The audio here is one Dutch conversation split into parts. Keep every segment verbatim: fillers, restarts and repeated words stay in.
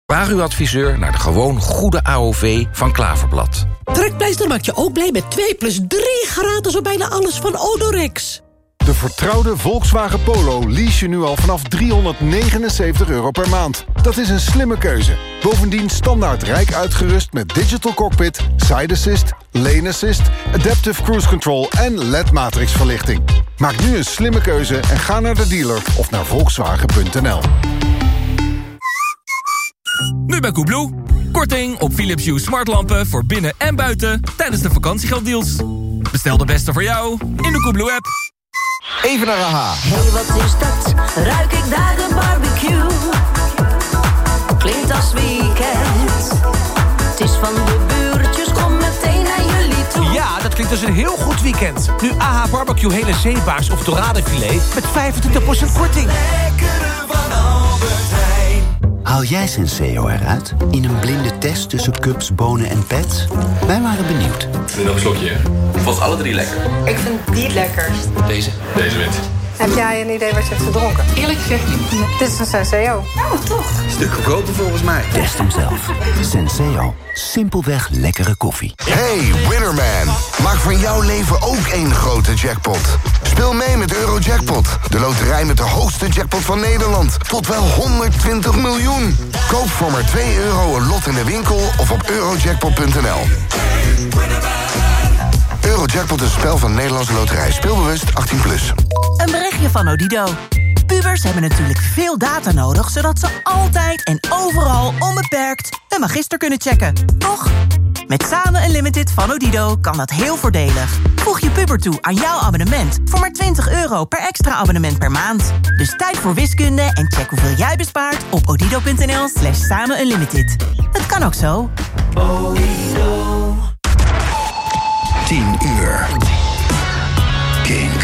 Vraag uw adviseur naar de gewoon goede A O V van Klaverblad. Trekpleister maakt je ook blij met twee plus drie gratis op bijna alles van Odorex. De vertrouwde Volkswagen Polo lease je nu al vanaf driehonderdnegenenzeventig euro per maand. Dat is een slimme keuze. Bovendien standaard rijk uitgerust met digital cockpit, side assist, lane assist, adaptive cruise control en L E D-matrix verlichting. Maak nu een slimme keuze en ga naar de dealer of naar volkswagen punt n l. Nu bij Koebloe. Korting op Philips Hue smartlampen voor binnen en buiten tijdens de vakantiegelddeals. Bestel de beste voor jou in de Koebloe-app. Even naar A H. Hey, wat is dat? Ruik ik daar de barbecue? Klinkt als weekend. Het is van de buurtjes, kom meteen naar jullie toe. Ja, dat klinkt als een heel goed weekend. Nu A H Barbecue hele zeebaars of doradenfilet met vijfentwintig procent korting. Lekkere van Albert Heijn. Haal jij Senseo eruit in een blinde test tussen cups, bonen en pets? Wij waren benieuwd. Ik vind nog een slokje, hè? Vond alle drie lekker. Ik vind die het lekkerst. Deze? Deze wint. Heb jij een idee wat je hebt gedronken? Eerlijk gezegd niet. Dit is een Senseo. Oh, toch? Stuk goedkoper volgens mij. Test hem zelf. Senseo. Simpelweg lekkere koffie. Hey, Winnerman. Maak van jouw leven ook één grote jackpot. Speel mee met Eurojackpot. De loterij met de hoogste jackpot van Nederland. Tot wel honderdtwintig miljoen. Koop voor maar twee euro een lot in de winkel of op eurojackpot punt n l. Eurojackpot is een spel van Nederlandse Loterij. Speelbewust achttien plus. Een berichtje van Odido. Pubers hebben natuurlijk veel data nodig, zodat ze altijd en overal onbeperkt een magister kunnen checken. Toch? Met Samen Unlimited van Odido kan dat heel voordelig. Voeg je puber toe aan jouw abonnement voor maar twintig euro per extra abonnement per maand. Dus tijd voor wiskunde en check hoeveel jij bespaart op odido punt n l slash samen unlimited. Het kan ook zo. Odido. tien uur. Kink.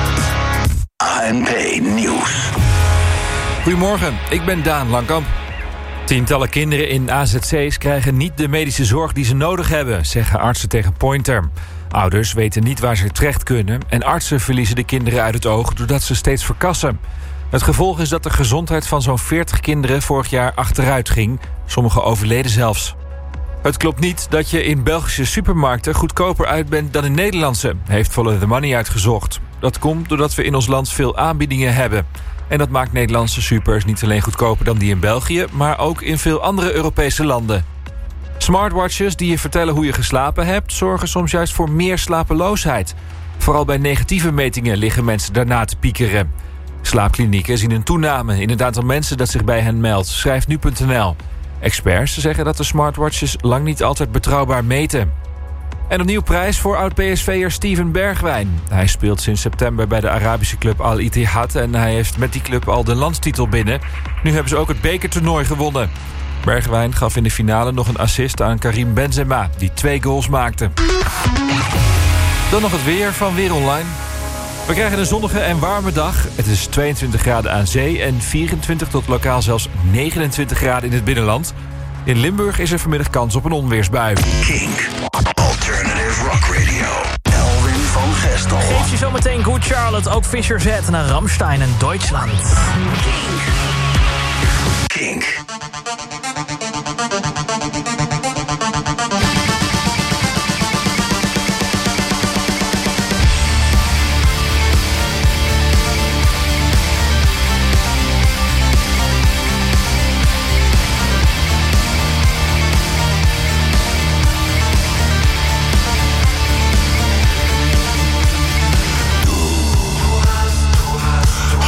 A N P Nieuws. Goedemorgen, ik ben Daan Langkamp. Tientallen kinderen in A Z C's krijgen niet de medische zorg die ze nodig hebben, zeggen artsen tegen Pointer. Ouders weten niet waar ze terecht kunnen en artsen verliezen de kinderen uit het oog doordat ze steeds verkassen. Het gevolg is dat de gezondheid van zo'n veertig kinderen vorig jaar achteruit ging. Sommigen overleden zelfs. Het klopt niet dat je in Belgische supermarkten goedkoper uit bent dan in Nederlandse, heeft Follow the Money uitgezocht. Dat komt doordat we in ons land veel aanbiedingen hebben. En dat maakt Nederlandse supers niet alleen goedkoper dan die in België, maar ook in veel andere Europese landen. Smartwatches die je vertellen hoe je geslapen hebt, zorgen soms juist voor meer slapeloosheid. Vooral bij negatieve metingen liggen mensen daarna te piekeren. Slaapklinieken zien een toename in het aantal mensen dat zich bij hen meldt, schrijft nu punt n l. Experts zeggen dat de smartwatches lang niet altijd betrouwbaar meten. En opnieuw prijs voor oud-P S V'er Steven Bergwijn. Hij speelt sinds september bij de Arabische club Al Ittihad en hij heeft met die club al de landstitel binnen. Nu hebben ze ook het bekertoernooi gewonnen. Bergwijn gaf in de finale nog een assist aan Karim Benzema, die twee goals maakte. Dan nog het weer van Weer Online. We krijgen een zonnige en warme dag. Het is tweeëntwintig graden aan zee en vierentwintig tot lokaal zelfs negenentwintig graden in het binnenland. In Limburg is er vanmiddag kans op een onweersbui. Kink. Alternative Rock Radio. Elwin van Gestel. Geef je zometeen Good Charlotte, ook Fischer Z naar Rammstein en Duitsland. Kink. Kink.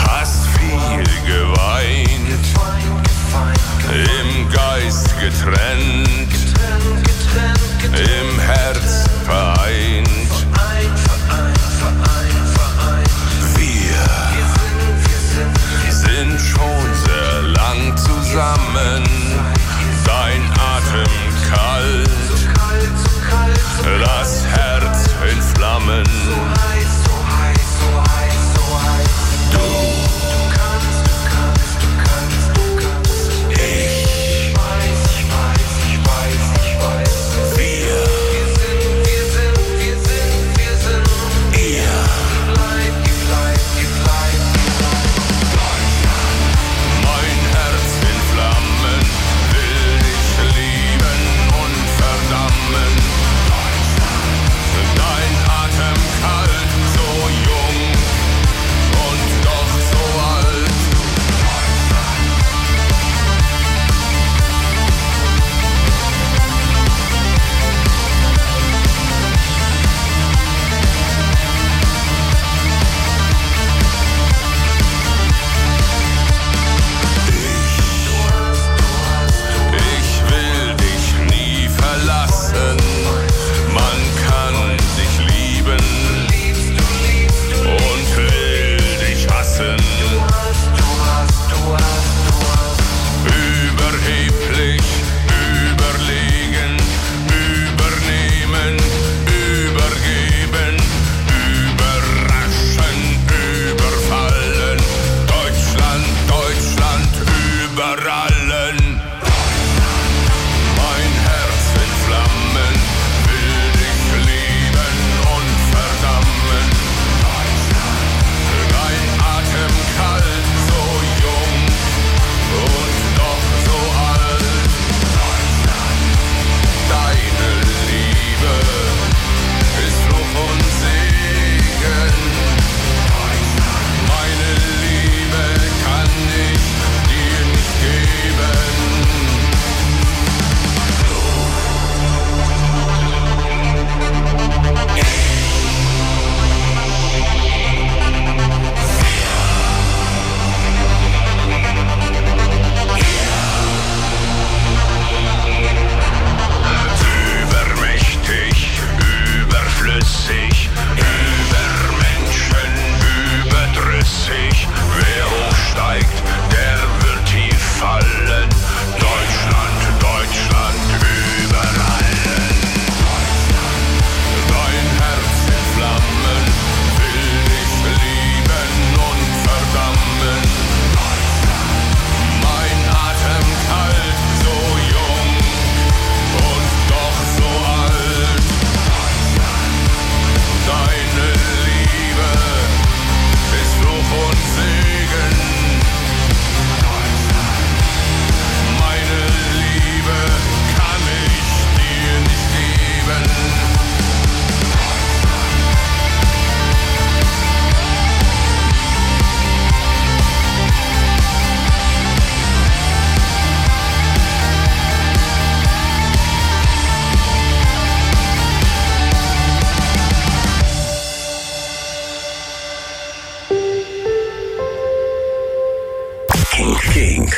Getrennt. über allen. Mein Herz in Flammen, will dich lieben und verdammen. Dein Atem kalt, so jung und doch so alt. Deine Liebe ist Fluch und Segen. Meine Liebe kann ich dir nicht geben. Übermächtig, überflüssig, über Menschen, überdrüssig. Wer hochsteigt, der wird tief fallen. Deutschland, Deutschland über allen. Dein Herz in Flammen, will dich lieben und verdammen. Mein Atem kalt, so jung und doch so alt. Deine Liebe ist Fluch und Segen. Meine Liebe kann ich dir nicht geben. King King.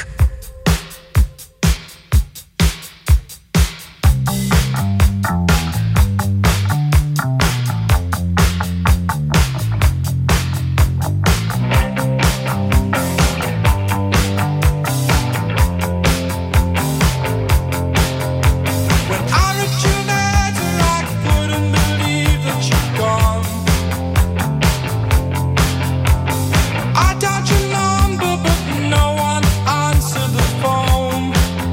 When I looked you later, I couldn't believe that you'd gone. I dialed your number, but no one answered the phone.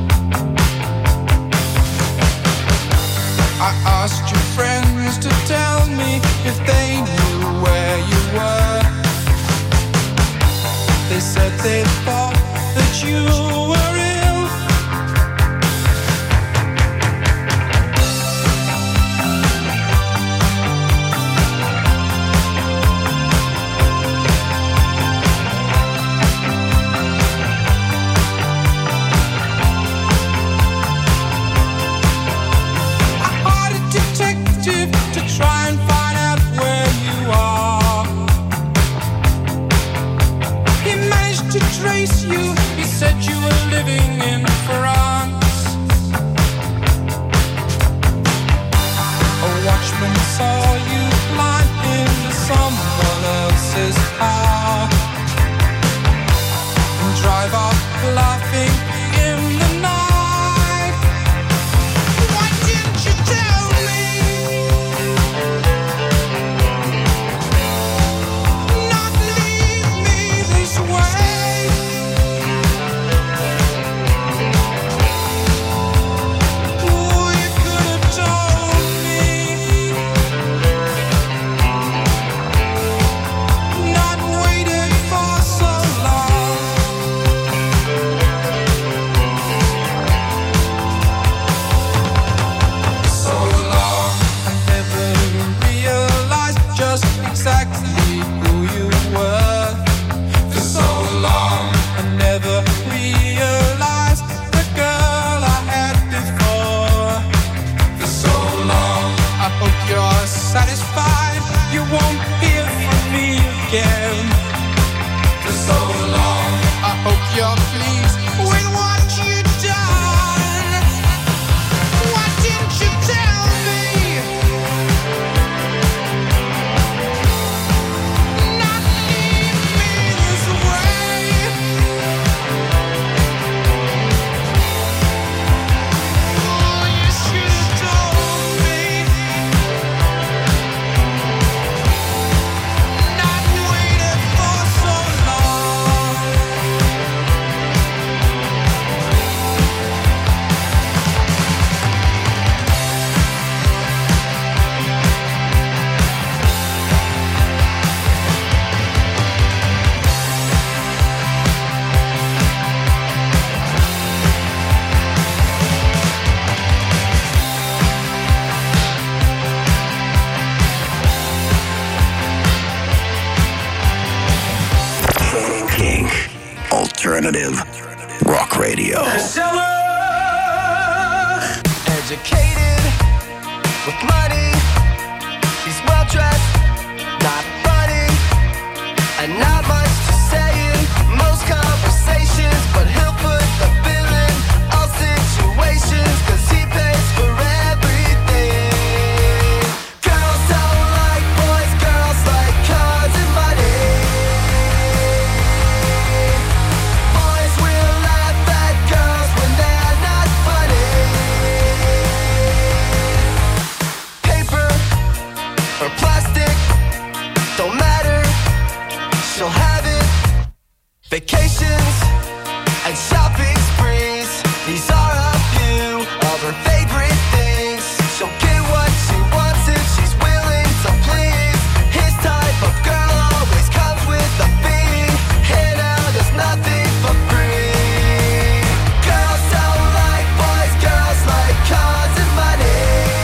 I asked your friends to tell me if they knew where you were. They said they thought that you were ill. I hired a detective to try and find out where you are. He managed to trace you. He said you were living in France. A watchman saw you climb into someone else's car and drive off laughing in the night. Why didn't you tell me? Not leave me this way. Oh, you could have told me. Not waited for so long. So long, I never realized just exactly who you were. For so long, I never realized the girl I had before. For so long, I hope you're satisfied. You won't hear from me again. For so long, I hope you're pleased with what you've done. Why didn't you tell me? Not leave me this way. Oh, you should have told me. Not waited for so long. Alternative Rock Radio. Educated with money, he's well dressed, not funny, and not much to say in most conversations, but he'll put the bill in all situations, cause he pays for everything. Girls don't like boys, girls like cars and money. Boys will laugh at girls when they're not funny. Paper or plastic, don't matter, she'll have it. Vacations and shopping sprees, these are a few of her favorite things. She'll get what she wants if she's willing to please. His type of girl always comes with a fee. Here now there's nothing for free. Girls don't like boys, girls like cars and money.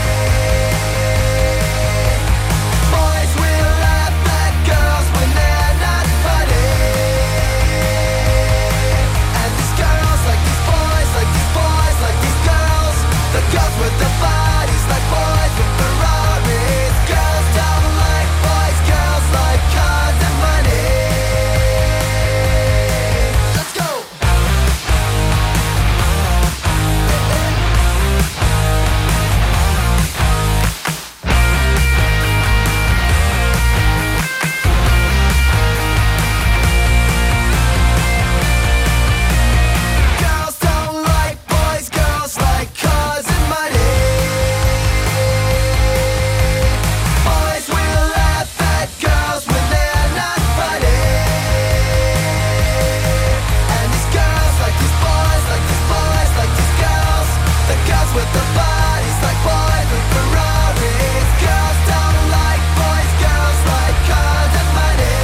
Boys will laugh at girls when they're not funny. And these girls like these boys, like these boys, like these girls. The girls with the bodies like boys with Ferraris. Girls don't like boys, girls like cars and money. Let's go. Girls don't like boys, girls like cars and money. Boys will laugh at girls when they're not funny. And these girls like these boys, like these boys, like these girls. The girls with the bodies like boys with Ferraris. Girls don't like boys, girls like cars and money.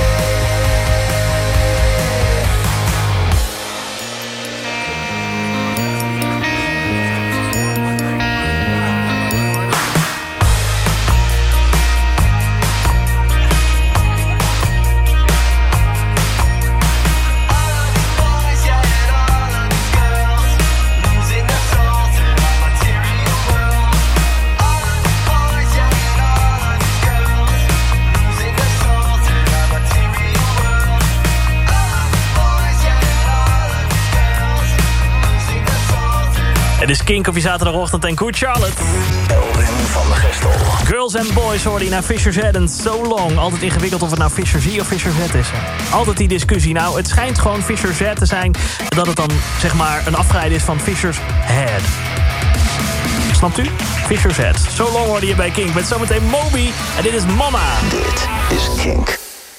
Het is Kink op je zaterdagochtend en Good Charlotte. Elvin van de Gestel. Girls and Boys hoorde je naar Fisher Z en So Long. Altijd ingewikkeld of het nou Fisher Z of Fisher Z is. Altijd die discussie. Nou, het schijnt gewoon Fisher Z te zijn. Dat het dan, zeg maar, een afgeleide is van Fisher's Head. Snapt u? Fisher Z. So Long hoorde je bij Kink. Met zometeen Moby. En dit is Mama. Dit is Kink.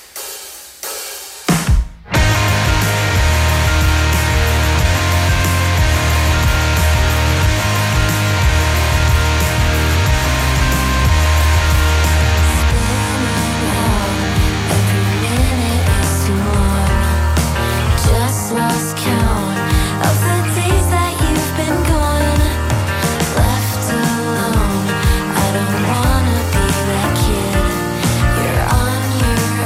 Just lost count of the days that you've been gone, left alone. I don't wanna be that kid. You're on your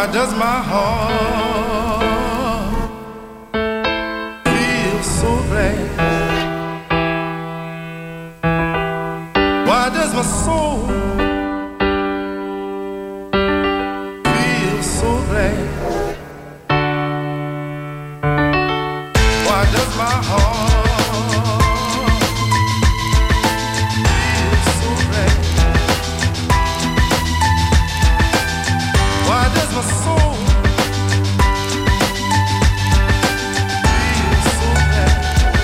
Why does my heart feel so glad? Why does my soul feel so glad? Why does my heart feel so glad? Why does my soul feel so glad?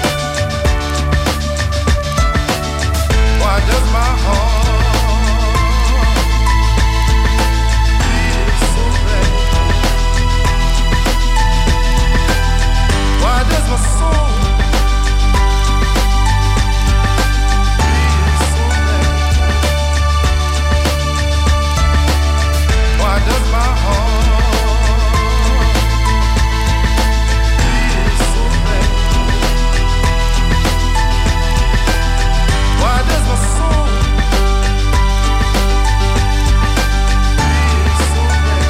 Why does my heart feel so glad? Why does my soul feel so glad? Why does my heart feel so glad? Why does my soul feel so glad?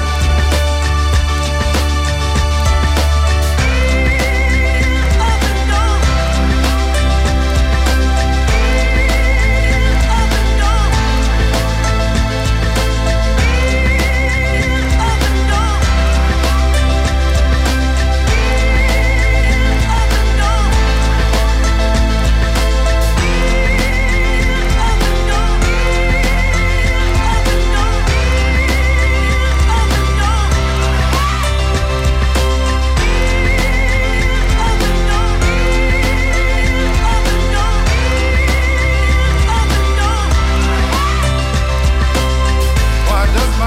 Why does my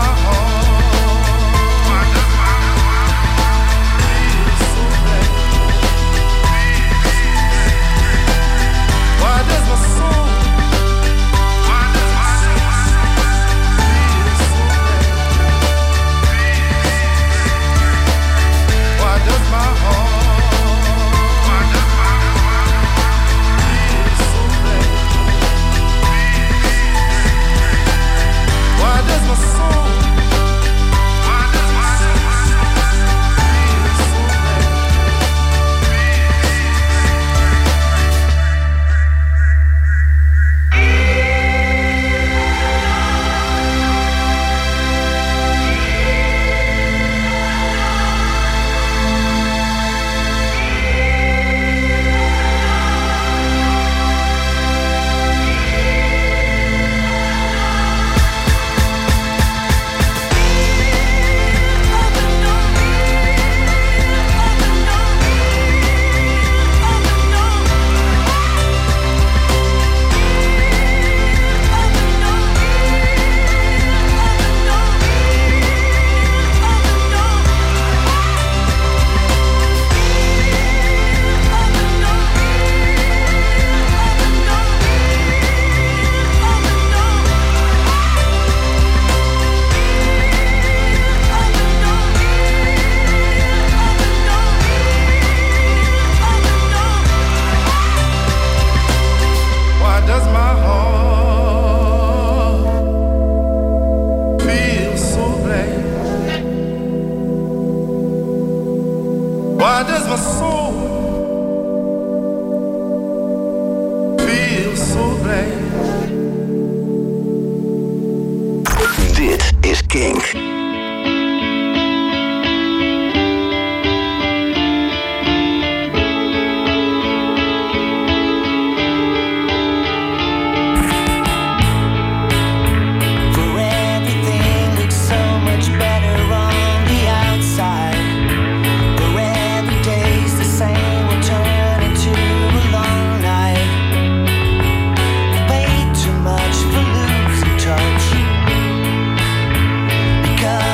heart feel so glad? Why does my soul feel so glad? Why does my heart feel so glad? Why does my soul Why does my heart feel so glad? Why does my soul feel so glad? Dit is Kink. Too much for losing touch, because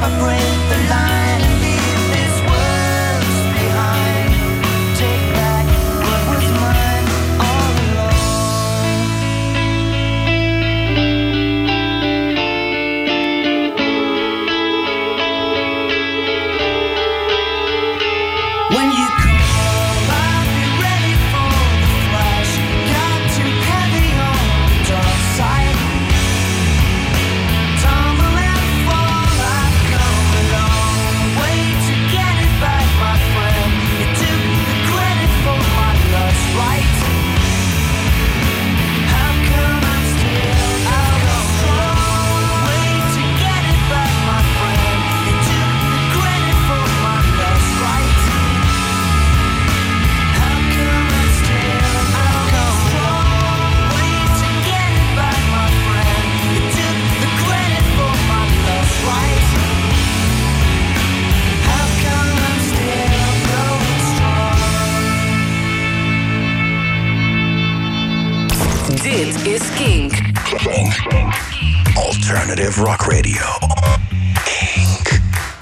Dit is Kink. Kink. Alternative Rock Radio. Kink.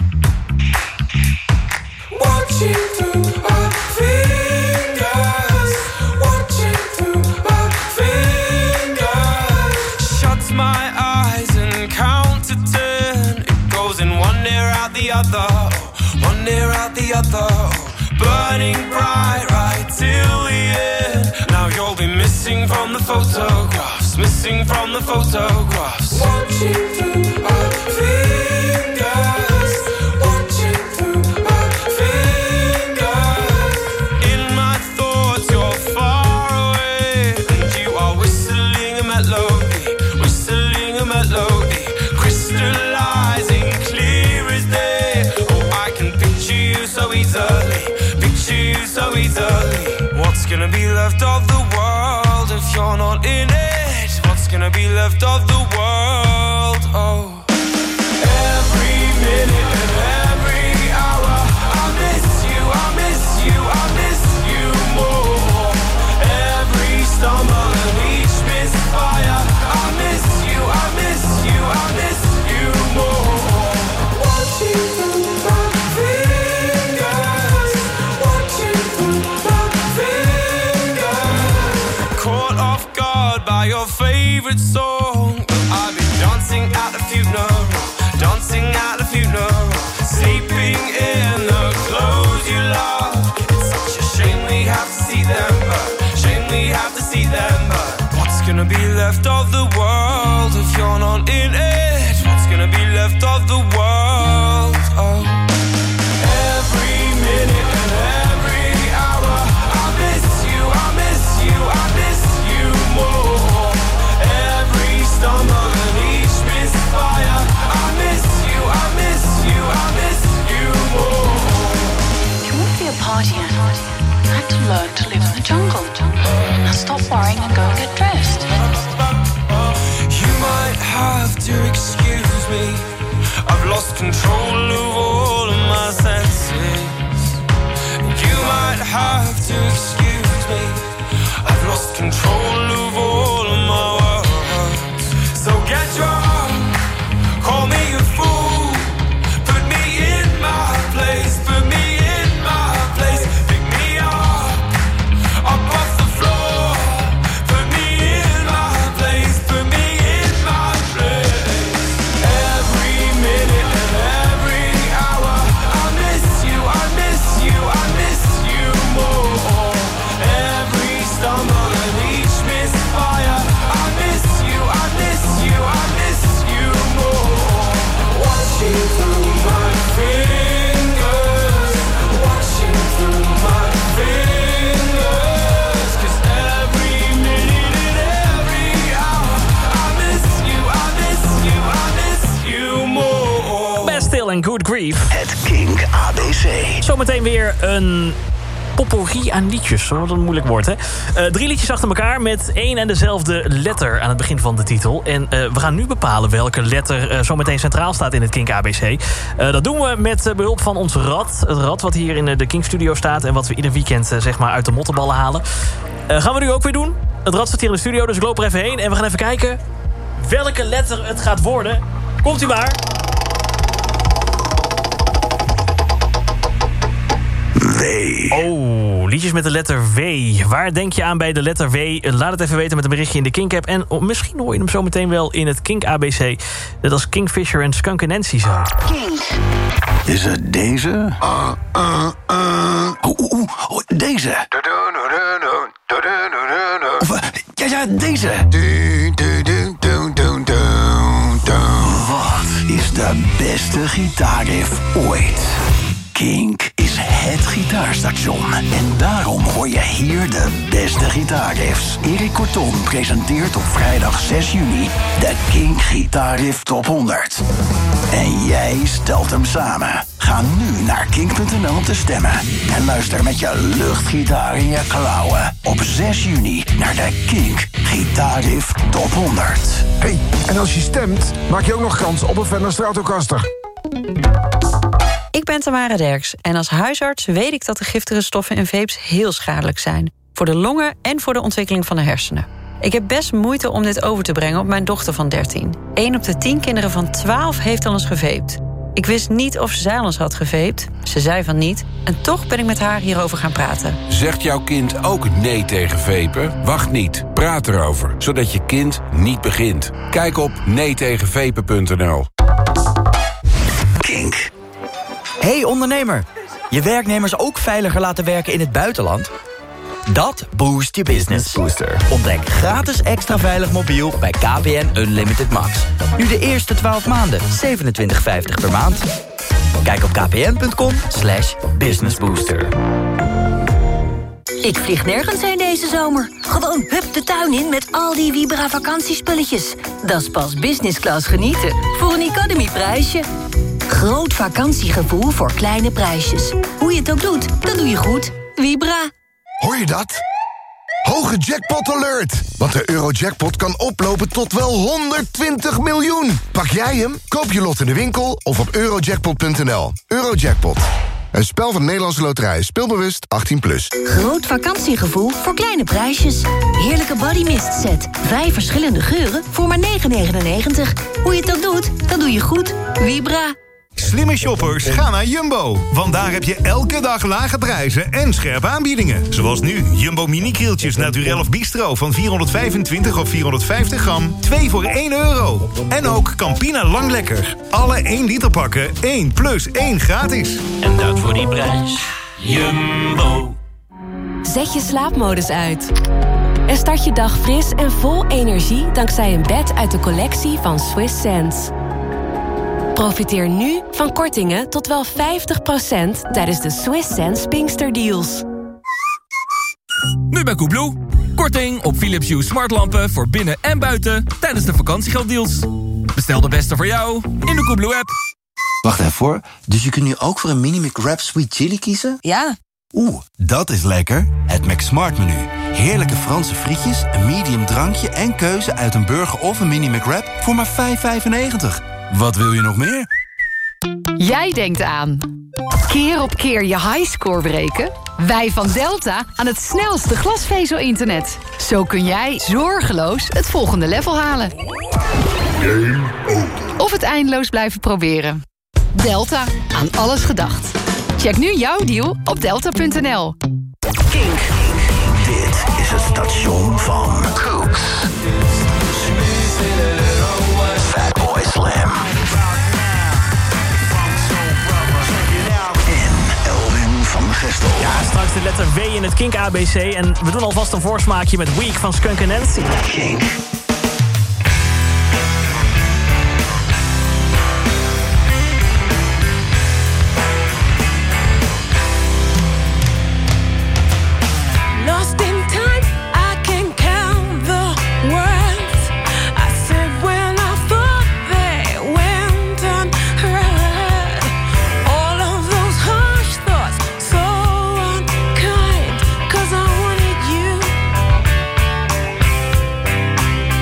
Watching through our fingers. Watching through our fingers. Shut my eyes and count to ten. It goes in one ear out the other. One ear out the other. Burning bright right till the end. Now you'll be missing from the photographs. Missing from the photographs. Watching through our fingers. Watching through our fingers. In my thoughts you're far away. And you are whistling a melody. Whistling a melody. Crystallizing clear as day. Oh, I can picture you so easily. Picture you so easily. What's gonna be left of the world if you're not in it? What's gonna be left of the world? Oh, every minute and every hour I miss you, I miss you, I miss you more. Every stumble and each misfire I miss you, I miss you, I miss you more. Watching through my fingers. Watching through my fingers. Caught off guard by your favorite song. I've been dancing at the funeral. Dancing at the funeral. Sleeping in the clothes you love. It's such a shame we have to see them, but shame we have to see them, but what's gonna be left of the world if you're not in it? What's gonna be left of the world? Oh, every minute and every hour I miss you, I miss you, I miss you more. Every stumble and each misfire I miss you, I miss you, I miss you more. You won't be a party animal. I had to learn to live in the jungle. Now stop worrying and go and get dressed. You might have to excuse me. I've lost control of all of my senses. You might have to excuse me. I've lost control of all of my words. So get drunk, call me a fool. Put me in my place, put me in my place. Pick me up, up off the floor. Put me in my place, put me in my place. Every minute and every hour I miss you, I miss you, I miss you more. Every stumble and each misfire I miss you, I miss you, I miss you more. Watching through my fingers. Watching through my fingers. 'Cause every minute and every hour I miss you, I miss you, I miss you more. Best Still en Good Grief. Het Kink A B C. Zometeen weer een potpourri aan liedjes. Wat een moeilijk woord, hè? Uh, drie liedjes achter elkaar met één en dezelfde letter aan het begin van de titel. En uh, we gaan nu bepalen welke letter uh, zometeen centraal staat in het Kink A B C. Uh, dat doen we met uh, behulp van ons rad. Het rad wat hier in uh, de Kink Studio staat en wat we ieder weekend uh, zeg maar uit de mottenballen halen. Uh, gaan we nu ook weer doen. Het rad staat hier in de studio, dus ik loop er even heen. En we gaan even kijken welke letter het gaat worden. Komt u maar. Oh, liedjes met de letter W. Waar denk je aan bij de letter W? Laat het even weten met een berichtje in de Kink-app. En oh, misschien hoor je hem zo meteen wel in het Kink-A B C. Net als Kingfisher en Skunk Nancy zo. Kink. Is het deze? Uh, uh, uh. Oeh, oeh, oeh, oh, deze. Of, uh, ja, ja, deze. Wat is de beste gitaarriff ooit? Kink is het gitaarstation. En daarom hoor je hier de beste gitaarriffs. Erik Kortom presenteert op vrijdag zes juni de Kink Gitaarriff Top honderd. En jij stelt hem samen. Ga nu naar kink punt n l om te stemmen. En luister met je luchtgitaar in je klauwen op zes juni naar de Kink Gitaarriff Top honderd. Hey, en als je stemt, maak je ook nog kans op een Fender Stratocaster. Ik ben Tamara Derks en als huisarts weet ik dat de giftige stoffen in vapes heel schadelijk zijn. Voor de longen en voor de ontwikkeling van de hersenen. Ik heb best moeite om dit over te brengen op mijn dochter van dertien. Eén op de tien kinderen van twaalf heeft al eens gevaped. Ik wist niet of zij al eens had gevaped. Ze zei van niet. En toch ben ik met haar hierover gaan praten. Zegt jouw kind ook nee tegen vapen? Wacht niet. Praat erover, zodat je kind niet begint. Kijk op nee tegen vapen punt n l. Kink. Hey ondernemer, je werknemers ook veiliger laten werken in het buitenland? Dat boost je business. Booster. Ontdek gratis extra veilig mobiel bij K P N Unlimited Max. Nu de eerste twaalf maanden, zevenentwintig vijftig per maand. Kijk op kpn.com slash businessbooster. Ik vlieg nergens heen deze zomer. Gewoon hup de tuin in met al die Vibra vakantiespulletjes. Dat is pas business class genieten. Voor een economy prijsje. Groot vakantiegevoel voor kleine prijsjes. Hoe je het ook doet, dat doe je goed. Vibra. Hoor je dat? Hoge jackpot alert! Want de Eurojackpot kan oplopen tot wel honderdtwintig miljoen. Pak jij hem? Koop je lot in de winkel of op eurojackpot punt n l. Eurojackpot. Een spel van de Nederlandse Loterij. Speelbewust achttien plus. Groot vakantiegevoel voor kleine prijsjes. Heerlijke bodymist set. Vijf verschillende geuren voor maar negen negenennegentig. Hoe je het ook doet, dat doe je goed. Vibra. Slimme shoppers gaan naar Jumbo. Want daar heb je elke dag lage prijzen en scherpe aanbiedingen. Zoals nu, Jumbo mini-krieltjes Naturel of Bistro van vierhonderdvijfentwintig of vierhonderdvijftig gram. twee voor één euro. En ook Campina Lang Lekker. Alle één liter pakken, één plus één gratis. En dat voor die prijs. Jumbo. Zet je slaapmodus uit. En start je dag fris en vol energie dankzij een bed uit de collectie van Swiss Sense. Profiteer nu van kortingen tot wel vijftig procent tijdens de Swiss Sense Pinkster Deals. Nu bij Koebloe. Korting op Philips Hue smartlampen voor binnen en buiten tijdens de vakantiegelddeals. Bestel de beste voor jou in de Koebloe-app. Wacht even hoor. Dus je kunt nu ook voor een mini McWrap Sweet Chili kiezen? Ja. Oeh, dat is lekker. Het McSmart menu. Heerlijke Franse frietjes, een medium drankje en keuze uit een burger of een mini McWrap voor maar vijf vijfennegentig. Wat wil je nog meer? Jij denkt aan keer op keer je highscore breken? Wij van Delta aan het snelste glasvezel-internet. Zo kun jij zorgeloos het volgende level halen. Game over. Of het eindeloos blijven proberen. Delta, aan alles gedacht. Check nu jouw deal op delta punt n l. Kink. Dit is het station van Cooks. Fatboy Slim. En Elwin van Gestel. Ja, straks de letter W in het Kink A B C. En we doen alvast een voorsmaakje met Week van Skunk Nancy. Kink. Lost in time, I can count the words I said when I thought they went unheard. All of those harsh thoughts, so unkind, 'cause I wanted you.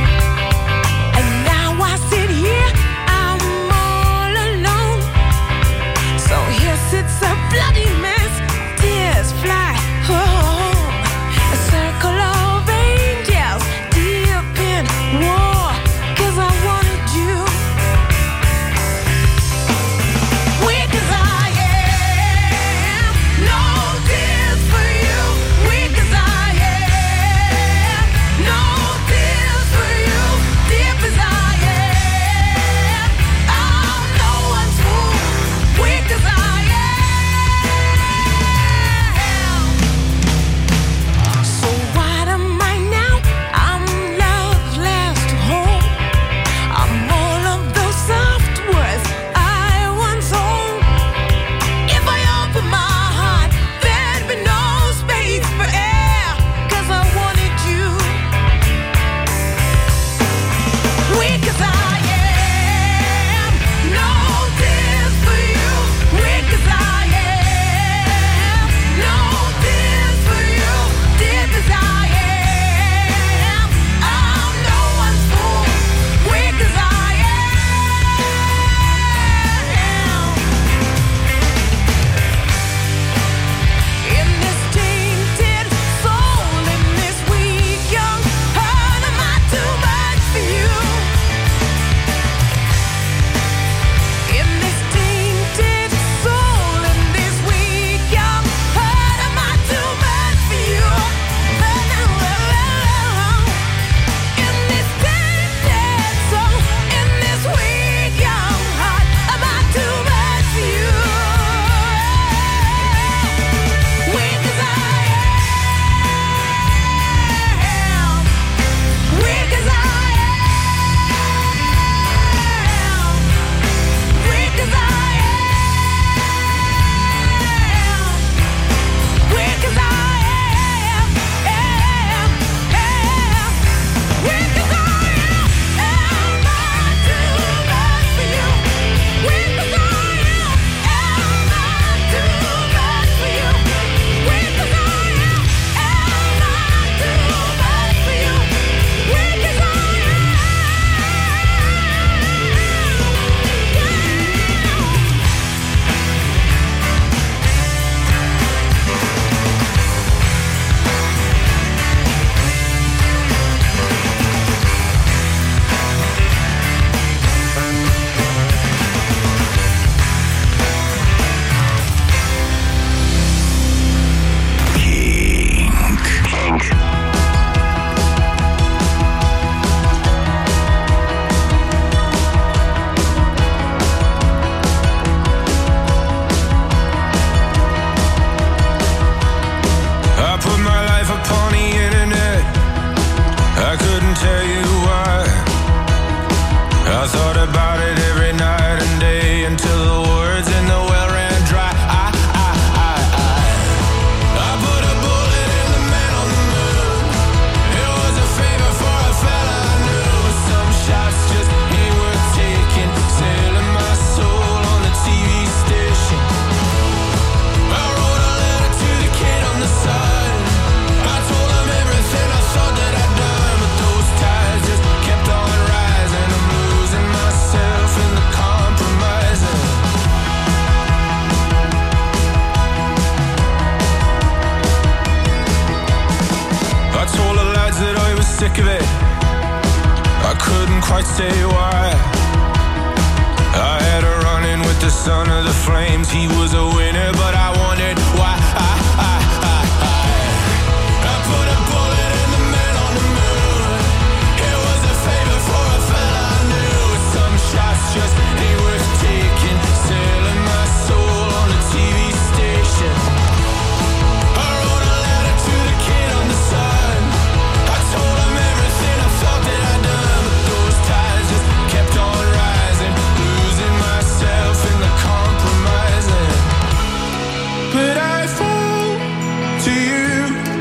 sick of it. I couldn't quite say why. I had a run-in with the son of the flames. He was a winner, but I wondered why. I, I, I, I, I put a bullet in the man on the moon. It was a favor for a fella I knew. Some shots just ain't worth taking. Selling my soul on a T V station. I wrote a letter to the kid on the sun. I told him everything I felt that I'd done, but those ties just kept on rising, losing myself in the compromising. But I fall to you,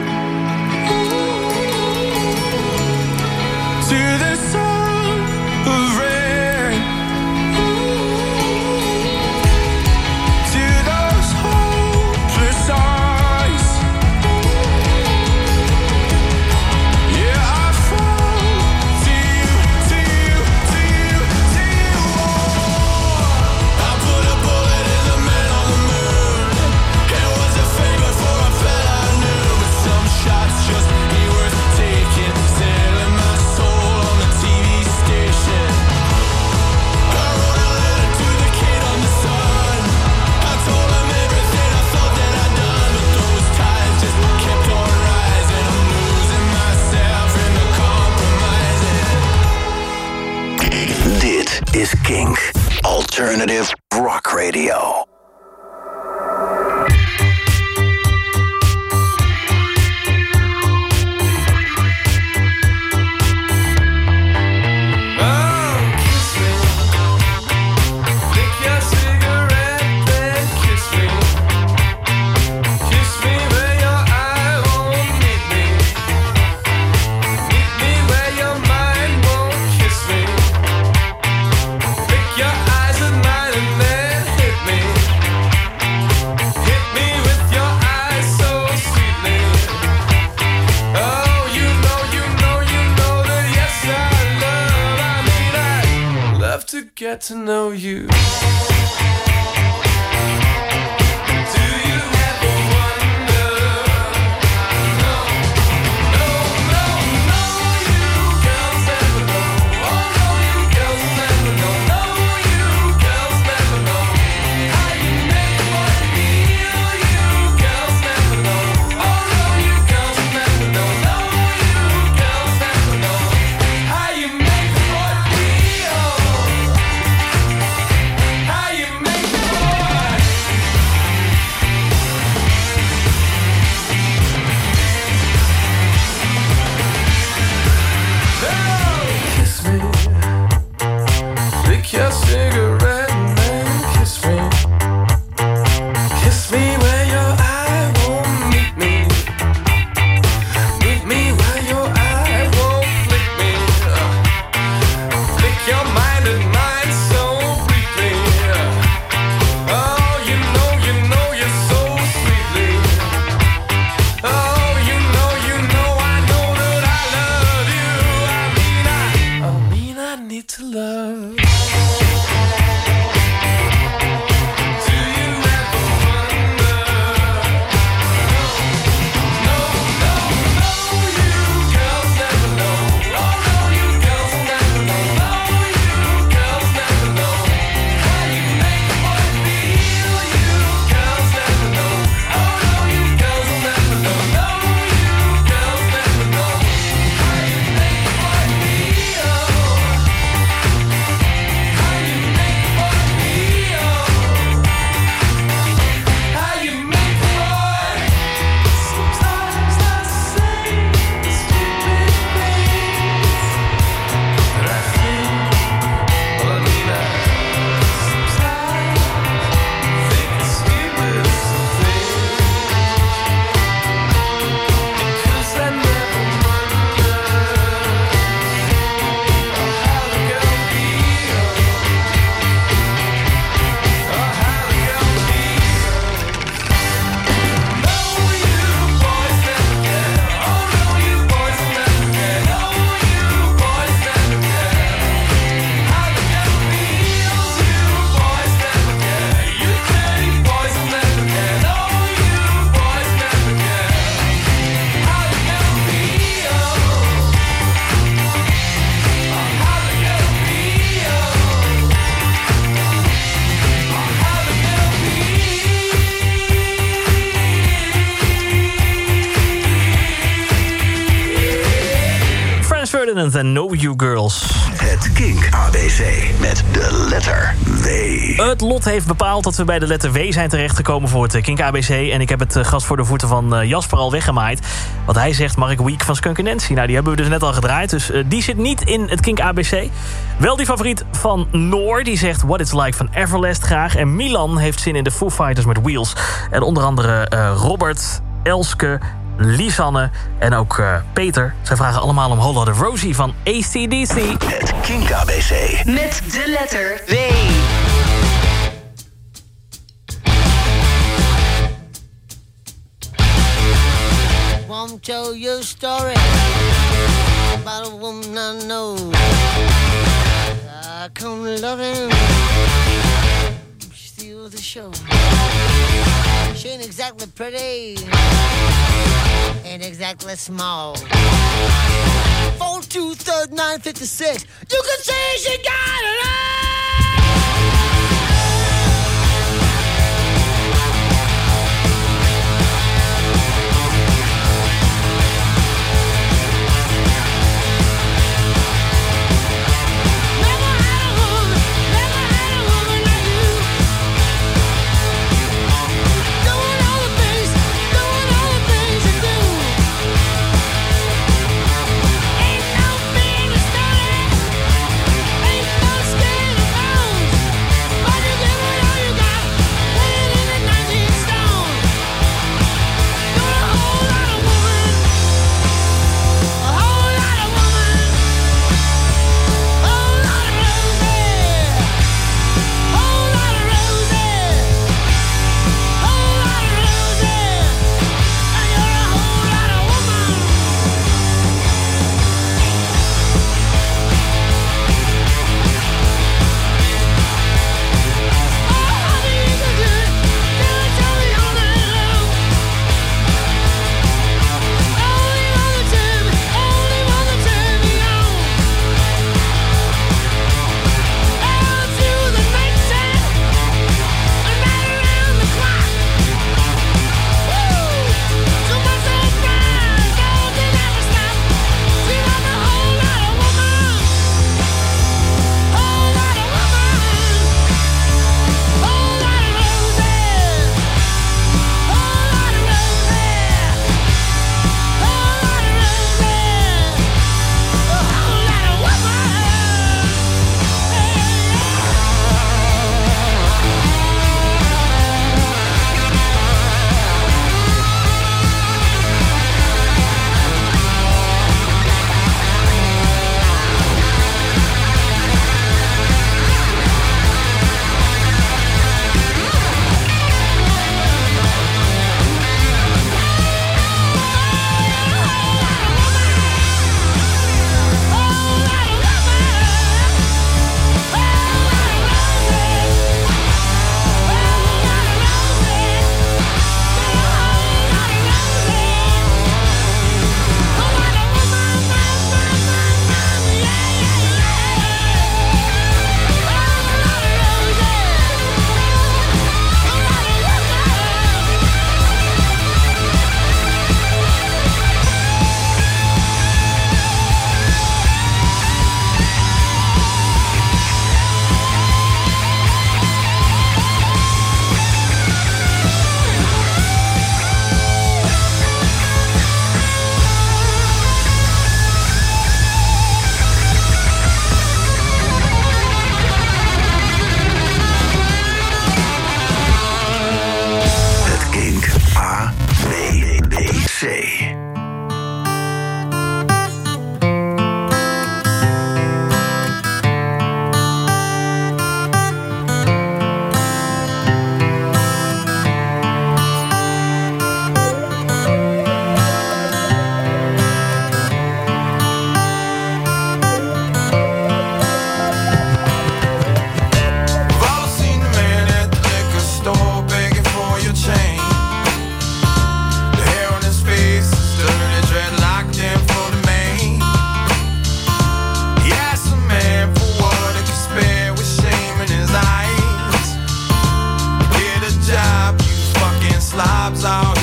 to the sound of rain, to those hopeless eyes. Yeah, I fall to you, to you, to you, to you. I put a bullet in the man on the moon. It was a favor for a fella I knew, but some shots just ain't worth taking. Selling my soul on the T V station. I wrote a letter to the kid on the sun. I told him everything I thought that I'd done, but those ties just kept on rising. I'm losing myself in the compromising. Dit is Kink. Alternative Rock Radio. Get to know you. How you make Dissonance en Know You Girls. Het Kink A B C met de letter W. Het lot heeft bepaald dat we bij de letter W zijn terechtgekomen voor het Kink A B C. En ik heb het gras voor de voeten van Jasper al weggemaaid. Wat hij zegt, Mark Week van Skunk Nancy. Nou, die hebben we dus net al gedraaid. Dus uh, die zit niet in het Kink A B C. Wel die favoriet van Noor. Die zegt What It's Like van Everlast graag. En Milan heeft zin in de Foo Fighters met Wheels. En onder andere uh, Robert, Elske, Lisanne en ook uh, Peter. Zij vragen allemaal om Whole Lotta Rosie van A C D C. Het Kink A B C. Met de letter W. Won't tell you a story about a woman I know. I come loving, steal the show. She ain't exactly pretty, ain't exactly small. Four two third nine fifty six. You can say she got it all.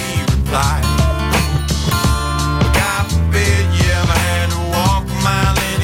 God forbid you ever had to walk a mile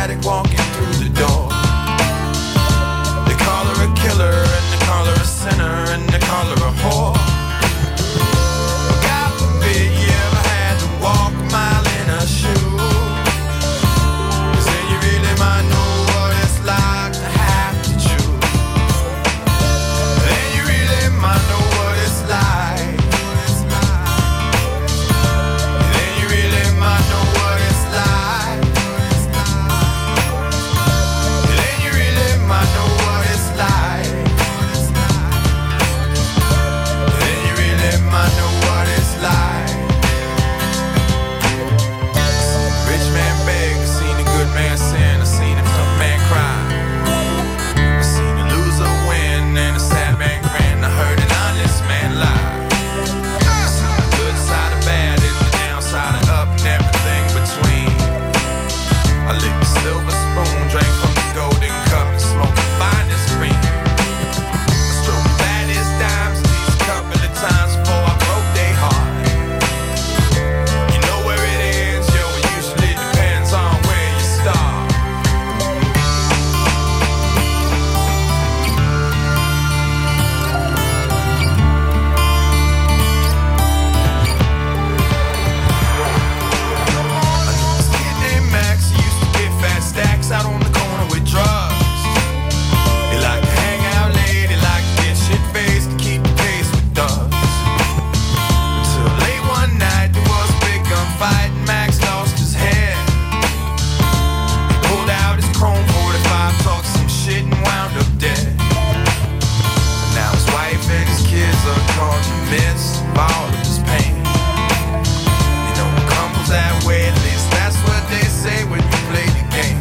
addict walking through the door. They call her a killer, and they call her a sinner, and they call her a whore. God forbid you ever had to walk a mile in a shoe, 'cause then you really might know what it's like to have to choose. Then you really might know what it's like. Then you really might know what it's like. Then you really might know what it's like. Then you really might know what it's like. Rich man beg, I seen a good man sin, I seen a tough man cry. I seen a loser win and a sad man grin, I heard an honest man lie. I seen the good side of bad and the downside of up and everything between. I licked the silver spoon, drank from the golden cup and smoked the finest green. I stroked the baddest dimes these a couple of times before I broke their heart. You know where it ends, yo, it usually depends on where you start. This kid named Max, he used to get fat stacks out on the corner with drugs. He liked to hang out late, he liked to get shit-faced to keep the pace with thugs. Until late one night, there was a big gunfight and Max lost his head. He pulled out his chrome forty-five, talked some shit and wound up dead. Now his wife and his kids are caught in the midst of all of his pain. You know, it crumbles that way, at least that's what they say when you play the game.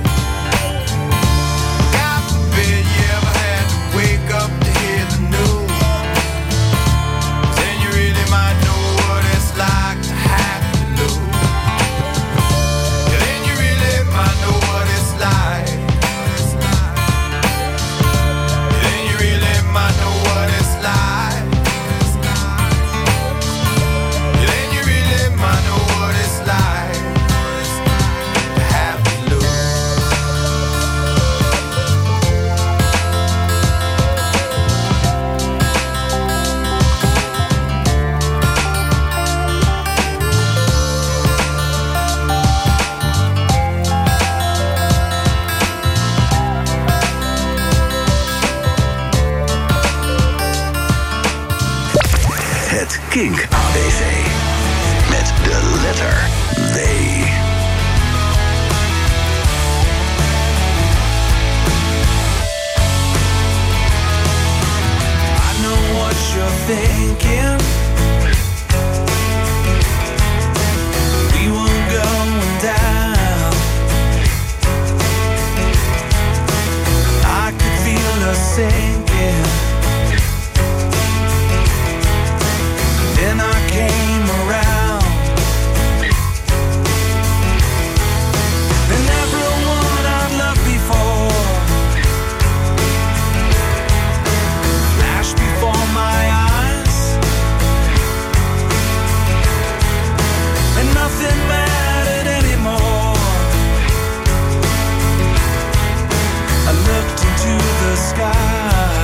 God forbid you ever had to wake up to hear the news. Then you really might know what it's like to have to lose. Yeah, then you really might know what it's like. Yeah, then you really might know what it's like. Yeah, then you really might know what it's like to have to lose. Het Kink A B C. Met de letter W. I know what you're thinking. We were going down. I could feel us sinking. Then I came around. And everyone I've loved before flashed before my eyes. And nothing mattered anymore. I looked into the sky.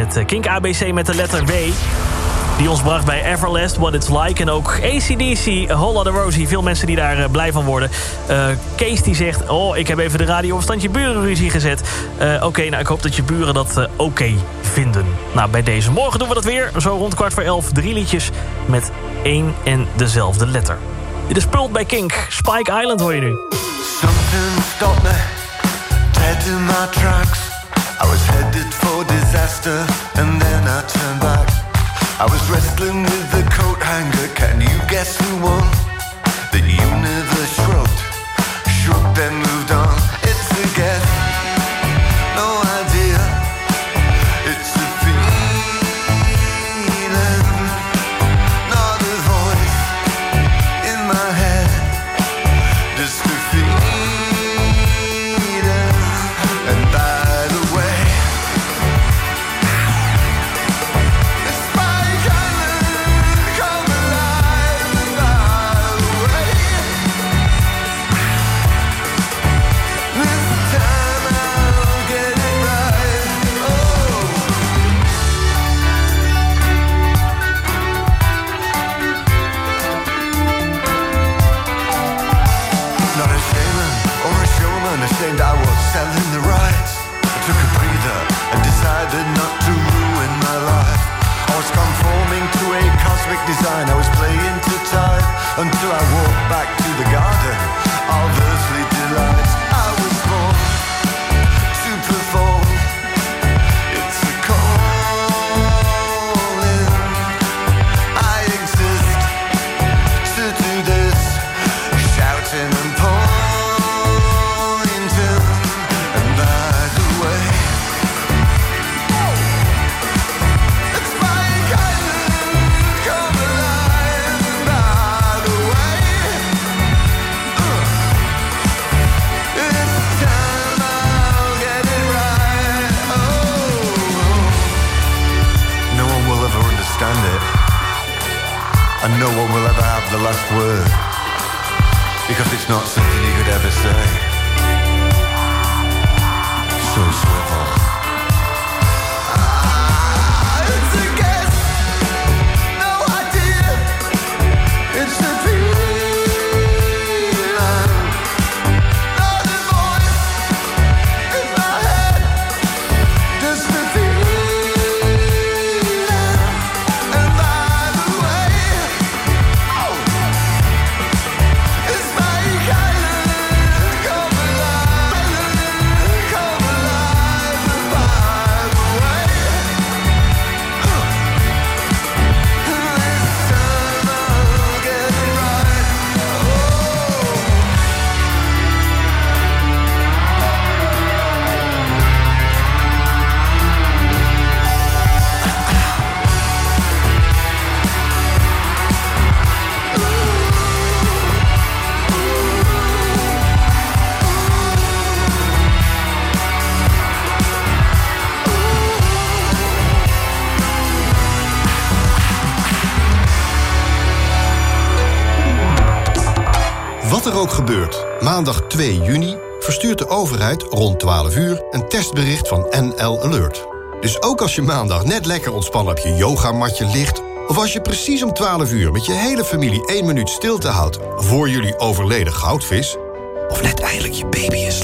het uh, Kink A B C met de letter W. Die ons bracht bij Everlast, What It's Like. En ook A C D C, Whole Lotta Rosie. Veel mensen die daar uh, blij van worden. Uh, Kees die zegt, oh, ik heb even de radio op standje burenruzie gezet. Uh, Oké, okay, nou, ik hoop dat je buren dat uh, oké okay vinden. Nou, bij deze. Morgen doen we dat weer. Zo rond kwart voor elf. Drie liedjes met één en dezelfde letter. Dit is Pult bij Kink. Spike Island hoor je nu. Something stopped me, dead in my tracks. I was headed for disaster, and then I turned back. I was wrestling with the coat hanger, can you guess who won? The universe shrugged, shrugged then moved on. It's a guess, no idea. It's a feeling, not a voice in my head. Just a feeling, and by the way, ashamed I was selling the rights. I took a breather and decided not to ruin my life. I was conforming to a cosmic design. I was playing to time until I walked back to the garden of earthly delights. I was born to perform. It's a calling. I exist to do this, shouting and pouring. And no one will ever have the last word, because it's not something you could ever say. So swivel. Ah, it's a guess, no idea. It's a feeling, not a voice in my head. Just a feeling, and by the way, it's my island, come alive, come alive, and by the way, this time I'll get it right. Wat er ook gebeurt, maandag twee juni verstuurt de overheid rond twaalf uur een testbericht van N L Alert. Dus ook als je maandag net lekker ontspannen op je yogamatje ligt, of als je precies om twaalf uur met je hele familie één minuut stilte houdt voor jullie overleden goudvis, of net eindelijk je baby in slaap